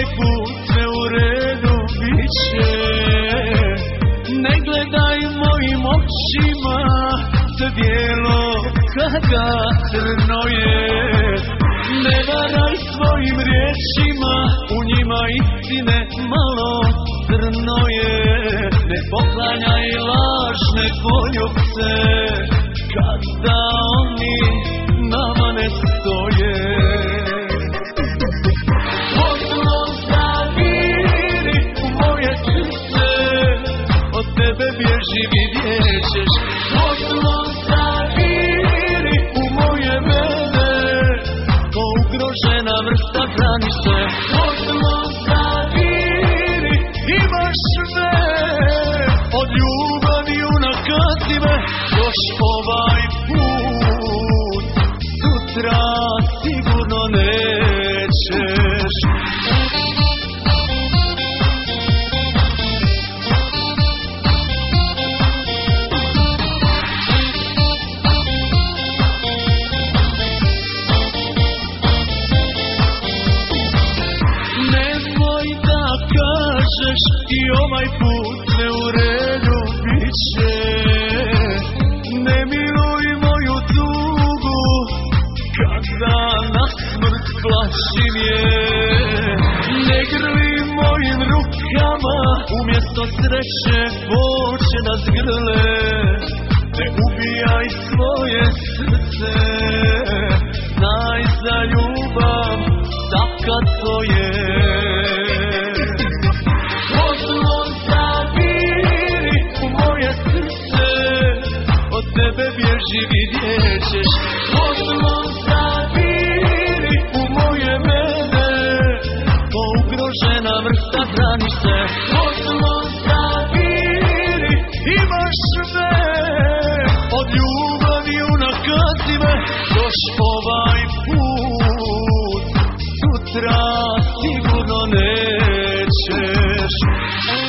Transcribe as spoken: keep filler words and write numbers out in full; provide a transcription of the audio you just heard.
put sve u redu biće. Ne gledaj mojim očima, sve bijelo kada crno je. Ne varaj svojim riječima, u njima istine malo crno je. Ne poklanjaj lažne poljubce, kada oni nama ne stoje. Odlo zaviri u moje srce, od tebe bježi vidjet ćeš. Odlo zaviri u moje vene, ko ugrožena vrsta braniš se. Odlo zaviri, imaš sve, od ljubavi unakazive, još ovaj put sutra sigurno nećeš. Nemoj da kažeš i ovaj put sve u redu biće. Ne miluj moju tugu, kada na smrt plašim je. Ne grli mojim rukama, umjesto sreće hoće da zgrle. Ne ubijaj svoje srce, znaj za ljubav taka to je. Odlo zaviri u moje srce, od tebe bježi vidjet ćeš. Odlo zaviri u moje mene, ko ugrožena vrsta braniš se. Odlo zaviri, imaš sve, od ljubavi unakazive, još ovaj put sutra sigurno nećeš.